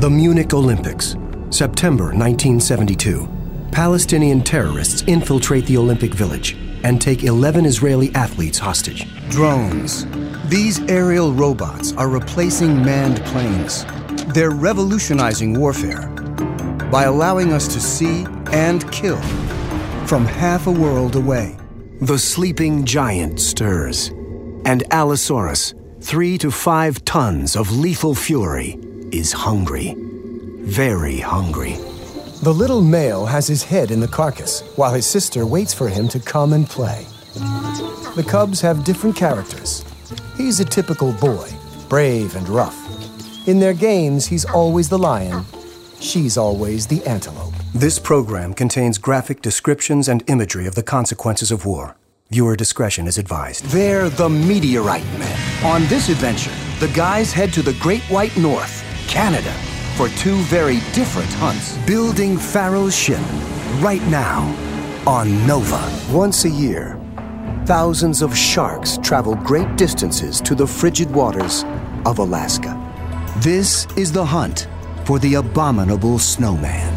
The Munich Olympics, September 1972. Palestinian terrorists infiltrate the Olympic Village and take 11 Israeli athletes hostage. Drones. These aerial robots are replacing manned planes. They're revolutionizing warfare by allowing us to see and kill from half a world away. The sleeping giant stirs, and Allosaurus, 3 to 5 tons of lethal fury, is hungry. Very hungry. The little male has his head in the carcass, while his sister waits for him to come and play. The cubs have different characters. He's a typical boy, brave and rough. In their games, he's always the lion. She's always the antelope. This program contains graphic descriptions and imagery of the consequences of war. Viewer discretion is advised. They're the Meteorite Men. On this adventure, the guys head to the Great White North, Canada, for 2 very different hunts. Building Pharaoh's ship right now on Nova. Once a year, thousands of sharks travel great distances to the frigid waters of Alaska. This is the hunt for the abominable snowman.